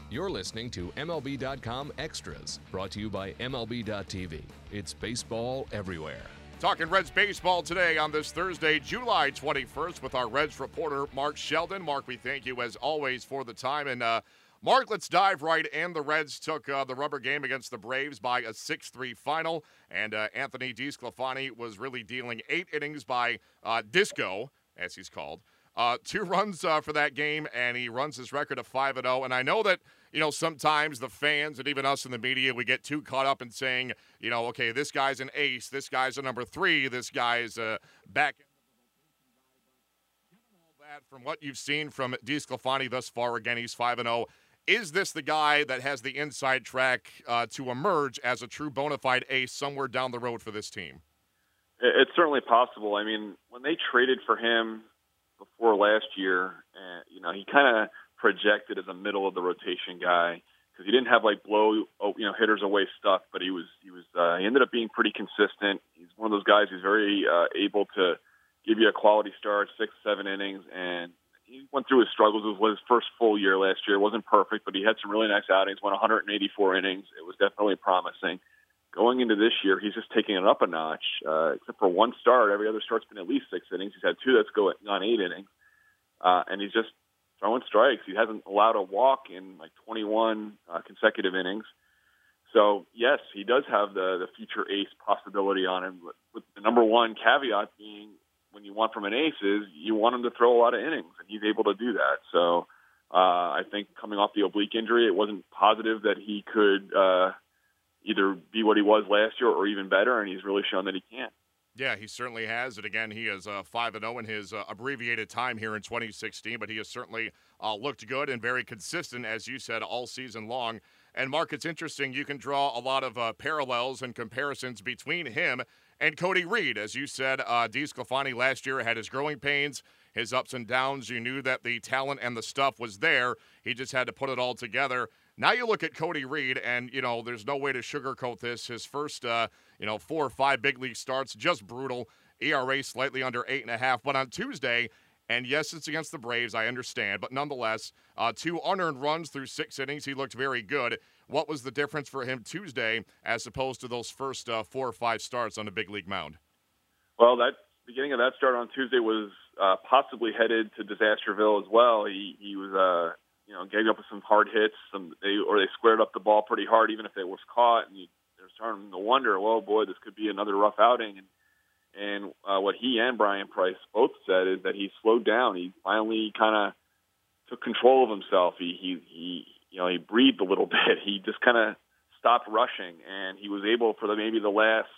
You're listening to MLB.com Extras, brought to you by MLB.tv. It's baseball everywhere. Talking Reds baseball today on this Thursday, July 21st, with our Reds reporter, Mark Sheldon. Mark, we thank you, as always, for the time. And, Mark, let's dive right in. The Reds took the rubber game against the Braves by a 6-3 final, and Anthony DeSclafani was really dealing 8 innings by Disco, as he's called. 2 runs for that game, and he runs his record of 5-0. And I know that, sometimes the fans and even us in the media, we get too caught up in saying, okay, this guy's an ace, this guy's a number 3, this guy's back. Given all that, from what you've seen from DeSclafani thus far, again, he's 5-0. Is this the guy that has the inside track to emerge as a true bona fide ace somewhere down the road for this team? It's certainly possible. I mean, when they traded for him before last year, he kind of projected as a middle of the rotation guy because he didn't have hitters away stuff, but he ended up being pretty consistent. He's one of those guys who's very able to give you a quality start, 6-7 innings, and he went through his struggles. It was his first full year last year. It wasn't perfect, but he had some really nice outings, went 184 innings. It was definitely promising. Going into this year, he's just taking it up a notch, except for one start. Every other start's been at least 6 innings. He's had 2 that's gone 8 innings, and he's just throwing strikes. He hasn't allowed a walk in 21 consecutive innings. So, yes, he does have the future ace possibility on him, with the number one caveat being when you want from an ace is you want him to throw a lot of innings, and he's able to do that. So I think coming off the oblique injury, it wasn't positive that he could either be what he was last year or even better, and he's really shown that he can. Yeah, he certainly has. And again, he is 5-0 in his abbreviated time here in 2016, but he has certainly looked good and very consistent, as you said, all season long. And, Mark, it's interesting. You can draw a lot of parallels and comparisons between him and Cody Reed. As you said, DeSclafani last year had his growing pains, his ups and downs. You knew that the talent and the stuff was there. He just had to put it all together. Now you look at Cody Reed, and, there's no way to sugarcoat this. His first, 4 or 5 big league starts, just brutal. ERA slightly under 8.5. But on Tuesday, and yes, it's against the Braves, I understand, but nonetheless, 2 unearned runs through 6 innings. He looked very good. What was the difference for him Tuesday as opposed to those first 4 or 5 starts on a big league mound? Well, that beginning of that start on Tuesday was possibly headed to Disasterville as well. He was getting up with some hard hits, they squared up the ball pretty hard, even if it was caught, and they're starting to wonder, well, boy, this could be another rough outing. And what he and Brian Price both said is that he slowed down. He finally kind of took control of himself. He breathed a little bit. He just kind of stopped rushing, and he was able for maybe the last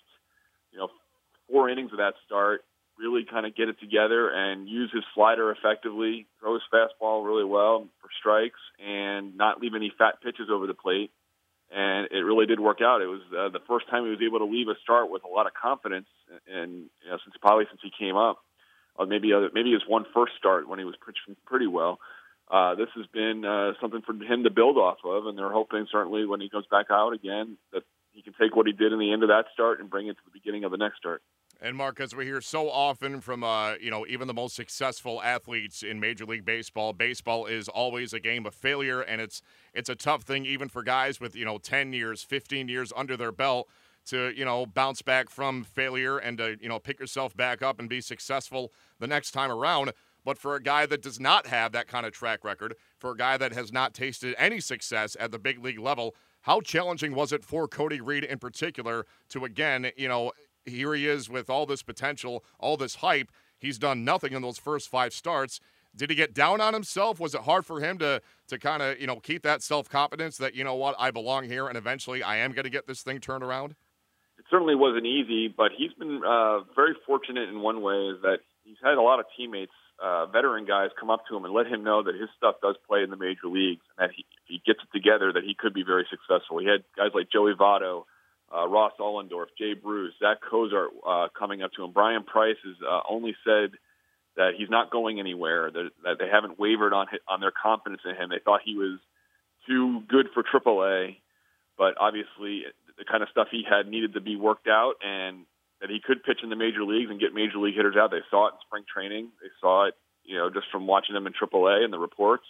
4 innings of that start really kind of get it together and use his slider effectively, throw his fastball really well for strikes, and not leave any fat pitches over the plate. And it really did work out. It was the first time he was able to leave a start with a lot of confidence, and since he came up, or maybe his first start when he was pitching pretty well. This has been something for him to build off of, and they're hoping certainly when he goes back out again that he can take what he did in the end of that start and bring it to the beginning of the next start. And, Mark, as we hear so often from, even the most successful athletes in Major League Baseball, baseball is always a game of failure, and it's a tough thing even for guys with, 10 years, 15 years under their belt to, bounce back from failure and to, pick yourself back up and be successful the next time around. But for a guy that does not have that kind of track record, for a guy that has not tasted any success at the big league level, how challenging was it for Cody Reed in particular to, again, here he is with all this potential, all this hype. He's done nothing in those first 5 starts. Did he get down on himself? Was it hard for him to kind of, keep that self-confidence that, I belong here and eventually I am going to get this thing turned around? It certainly wasn't easy, but he's been very fortunate in one way is that he's had a lot of teammates, veteran guys, come up to him and let him know that his stuff does play in the major leagues and that if he gets it together that he could be very successful. He had guys like Joey Votto, Ross Ollendorf, Jay Bruce, Zach Cozart coming up to him. Brian Price has only said that he's not going anywhere, that they haven't wavered on their confidence in him. They thought he was too good for AAA, but obviously the kind of stuff he had needed to be worked out, and that he could pitch in the major leagues and get major league hitters out. They saw it in spring training. They saw it, just from watching them in AAA and the reports.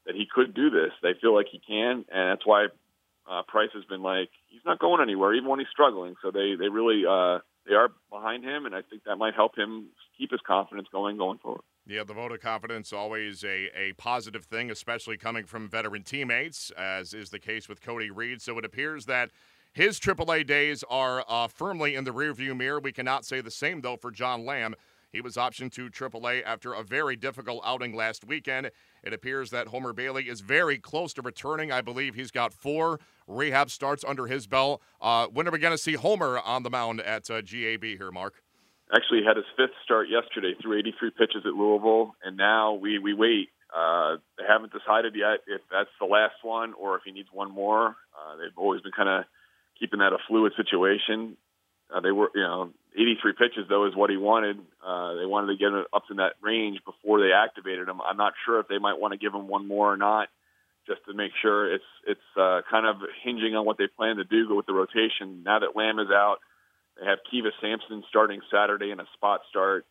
that he could do this. They feel like he can, and that's why Price has been like, he's not going anywhere, even when he's struggling. So they really they are behind him, and I think that might help him keep his confidence going forward. Yeah, the vote of confidence always a positive thing, especially coming from veteran teammates, as is the case with Cody Reed. So it appears that his AAA days are firmly in the rearview mirror. We cannot say the same, though, for John Lamb. He was optioned to AAA after a very difficult outing last weekend. It appears that Homer Bailey is very close to returning. I believe he's got 4 rehab starts under his belt. When are we going to see Homer on the mound at GAB here, Mark? Actually, he had his 5th start yesterday through 83 pitches at Louisville, and now we wait. They haven't decided yet if that's the last one or if he needs one more. They've always been kind of keeping that a fluid situation. They were, 83 pitches, though, is what he wanted. They wanted to get it up in that range before they activated him. I'm not sure if they might want to give him one more or not, just to make sure. It's kind of hinging on what they plan to do with the rotation. Now that Lamb is out, they have Kiva Sampson starting Saturday in a spot start.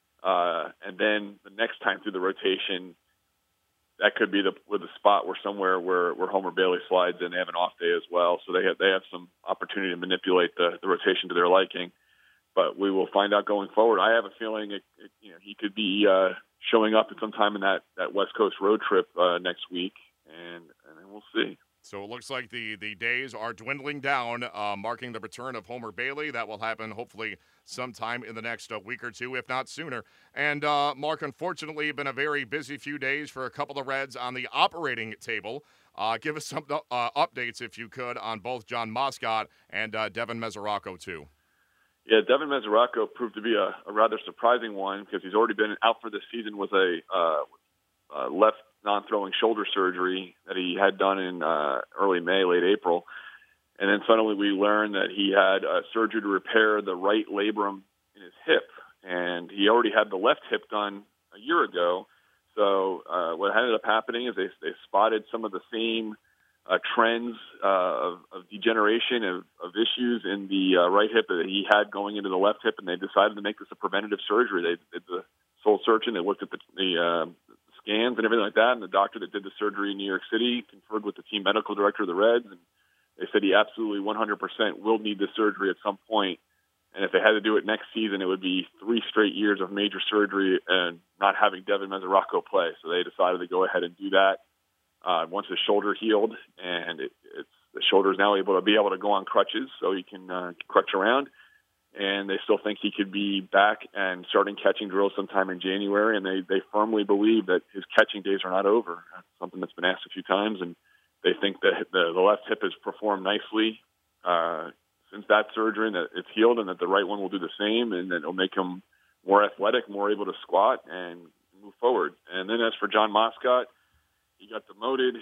And then the next time through the rotation, that could be the spot where Homer Bailey slides in. They have an off day as well, so they have some opportunity to manipulate the rotation to their liking. But we will find out going forward. I have a feeling he could be showing up at some time in that West Coast road trip next week, and then we'll see. So it looks like the days are dwindling down, marking the return of Homer Bailey. That will happen hopefully sometime in the next week or two, if not sooner. And, Mark, unfortunately, been a very busy few days for a couple of Reds on the operating table. Give us some updates, if you could, on both Jon Moscot and Devin Mesoraco, too. Yeah, Devin Mesoraco proved to be a rather surprising one because he's already been out for this season with a left non-throwing shoulder surgery that he had done in early May, late April. And then suddenly we learned that he had surgery to repair the right labrum in his hip. And he already had the left hip done a year ago. So what ended up happening is they spotted some of the same trends of degeneration, of issues in the right hip that he had going into the left hip, and they decided to make this a preventative surgery. They did the soul searching. They looked at the scans and everything like that, and the doctor that did the surgery in New York City conferred with the team medical director of the Reds, and they said he absolutely 100% will need this surgery at some point. And if they had to do it next season, it would be 3 straight years of major surgery and not having Devin Mesoraco play. So they decided to go ahead and do that once his shoulder healed, and the shoulder is now able to go on crutches, so he can crutch around. And they still think he could be back and starting catching drills sometime in January. And they firmly believe that his catching days are not over. That's something that's been asked a few times, and they think that the left hip has performed nicely since that surgery, and that it's healed, and that the right one will do the same, and that it'll make him more athletic, more able to squat and move forward. And then as for Jon Moscot, he got demoted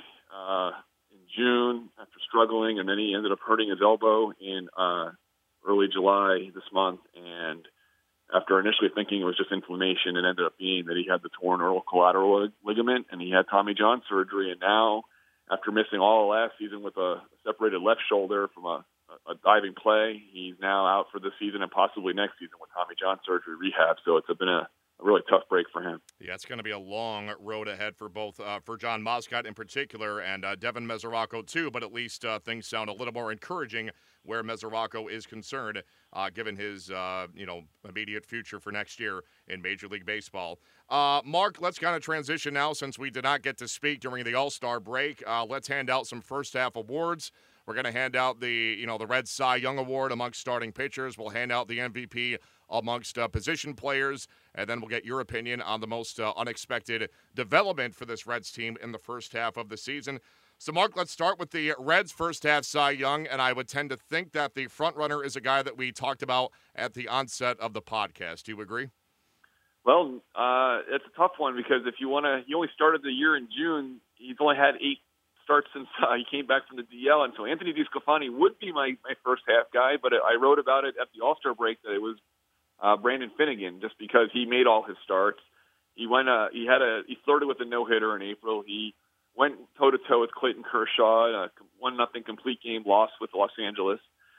in June after struggling, and then he ended up hurting his elbow in early July this month. And after initially thinking it was just inflammation, it ended up being that he had the torn oral collateral ligament, and he had Tommy John surgery. And now, after missing all of last season with a separated left shoulder from a diving play, he's now out for this season and possibly next season with Tommy John surgery rehab. So it's been a really tough break for him. Yeah, it's going to be a long road ahead for both, for Jon Moscot in particular and Devin Mesoraco too, but at least things sound a little more encouraging where Mesoraco is concerned, given his, immediate future for next year in Major League Baseball. Mark, let's kind of transition now since we did not get to speak during the All-Star break. Let's hand out some first-half awards. We're going to hand out the Red Cy Young Award amongst starting pitchers. We'll hand out the MVP amongst position players, and then we'll get your opinion on the most unexpected development for this Reds team in the first half of the season. So, Mark, let's start with the Reds' first half Cy Young, and I would tend to think that the front runner is a guy that we talked about at the onset of the podcast. Do you agree? Well, it's a tough one because if you want to, he only started the year in June. He's only had 8 starts since he came back from the DL, and so Anthony DeSclafani would be my first half guy, but I wrote about it at the All-Star break that it was Brandon Finnegan, just because he made all his starts. He he flirted with a no-hitter in April. He went toe-to-toe with Clayton Kershaw, 1-0 complete game loss with Los Angeles.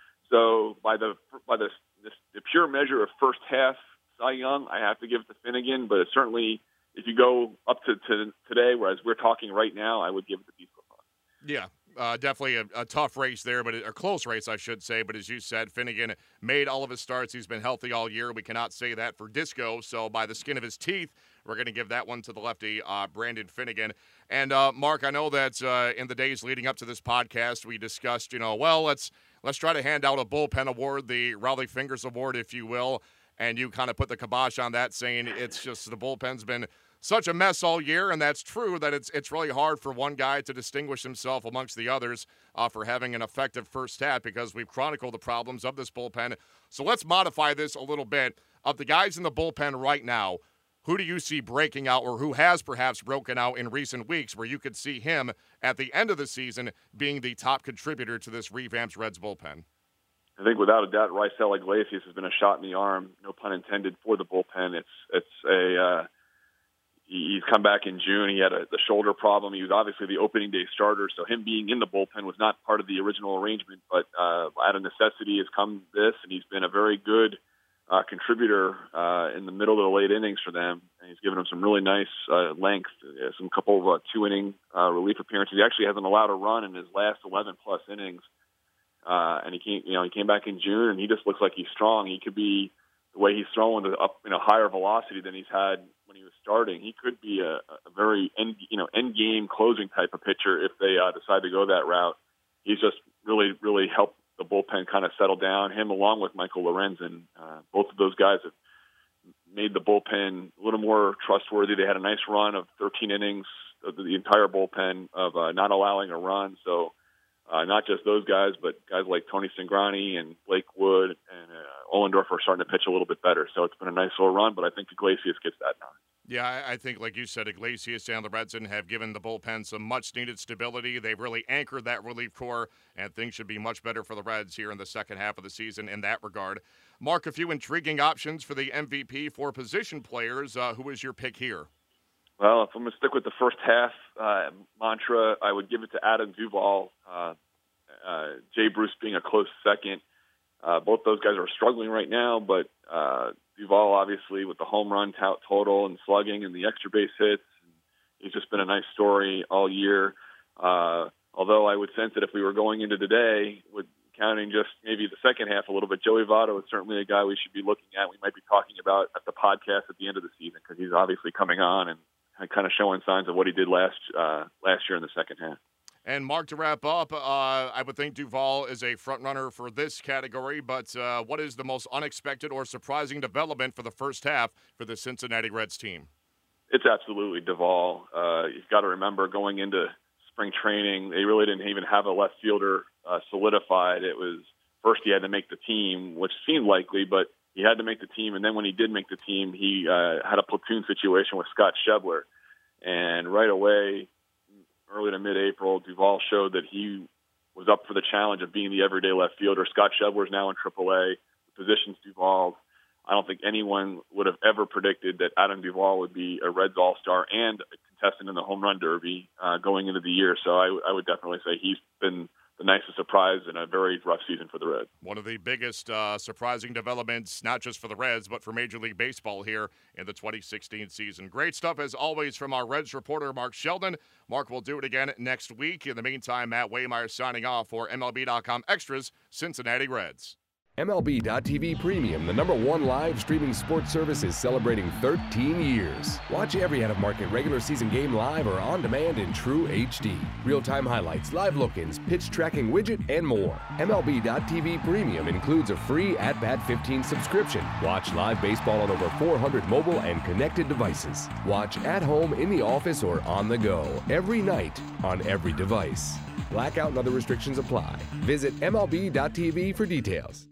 So by the pure measure of first half Cy Young, I have to give it to Finnegan, but certainly if you go up to today, whereas we're talking right now, I would give it to Beast Quifon. Yeah. Definitely a tough race there, but a close race, I should say. But as you said, Finnegan made all of his starts. He's been healthy all year. We cannot say that for Disco. So by the skin of his teeth, we're going to give that one to the lefty, Brandon Finnegan. And Mark, I know that in the days leading up to this podcast, we discussed, let's try to hand out a bullpen award, the Raleigh Fingers Award, if you will. And you kind of put the kibosh on that, saying it's just the bullpen's been such a mess all year, and that's true that it's really hard for one guy to distinguish himself amongst the others for having an effective first half because we've chronicled the problems of this bullpen. So let's modify this a little bit. Of the guys in the bullpen right now, who do you see breaking out or who has perhaps broken out in recent weeks where you could see him at the end of the season being the top contributor to this revamped Reds bullpen? I think without a doubt, Raisel Iglesias has been a shot in the arm, no pun intended, for the bullpen. He's come back in June. He had the shoulder problem. He was obviously the opening day starter, so him being in the bullpen was not part of the original arrangement. But out of necessity has come this, and he's been a very good contributor in the middle to the late innings for them. And he's given them some really nice length, some couple of two-inning relief appearances. He actually hasn't allowed a run in his last 11-plus innings. And he came back in June, and he just looks like he's strong. He could be, the way he's throwing up higher velocity than he's had when he was starting. He could be a very end game closing type of pitcher if they decide to go that route. He's just really helped the bullpen kind of settle down. Him along with Michael Lorenzen, both of those guys have made the bullpen a little more trustworthy. They had a nice run of 13 innings of the entire bullpen of not allowing a run. So. Not just those guys, but guys like Tony Cingrani and Blake Wood and Ohlendorf are starting to pitch a little bit better. So it's been a nice little run, but I think Iglesias gets that now. Yeah, I think, like you said, Iglesias and Lorenzen have given the bullpen some much-needed stability. They've really anchored that relief corps, and things should be much better for the Reds here in the second half of the season in that regard. Mark, a few intriguing options for the MVP for position players. Who is your pick here? Well, if I'm going to stick with the first half mantra, I would give it to Adam Duvall, Jay Bruce being a close second. Both those guys are struggling right now, but Duvall, obviously, with the home run total and slugging and the extra base hits, he's just been a nice story all year. Although I would sense that if we were going into today, with counting just maybe the second half a little bit, Joey Votto is certainly a guy we should be looking at. We might be talking about at the podcast at the end of the season because he's obviously coming on and kind of showing signs of what he did last year in the second half. And Mark, to wrap up, I would think Duvall is a front runner for this category, but what is the most unexpected or surprising development for the first half for the Cincinnati Reds team? It's absolutely Duvall. You've got to remember going into spring training, they really didn't even have a left fielder solidified. It was first he had to make the team, which seemed likely, but he had to make the team. And then when he did make the team, he had a platoon situation with Scott Schebler. And right away, early to mid-April, Duvall showed that he was up for the challenge of being the everyday left fielder. Scott Schebler is now in AAA. The position's Duvall. I don't think anyone would have ever predicted that Adam Duvall would be a Reds All-Star and a contestant in the Home Run Derby going into the year. So I would definitely say he's been the nicest surprise in a very rough season for the Reds. One of the biggest surprising developments, not just for the Reds, but for Major League Baseball here in the 2016 season. Great stuff, as always, from our Reds reporter, Mark Sheldon. Mark will do it again next week. In the meantime, Matt Waymeyer signing off for MLB.com Extras, Cincinnati Reds. MLB.tv Premium, the #1 live streaming sports service, is celebrating 13 years. Watch every out-of-market regular season game live or on demand in true HD. Real-time highlights, live look-ins, pitch tracking widget, and more. MLB.tv Premium includes a free At-Bat 15 subscription. Watch live baseball on over 400 mobile and connected devices. Watch at home, in the office, or on the go, every night, on every device. Blackout and other restrictions apply. Visit MLB.tv for details.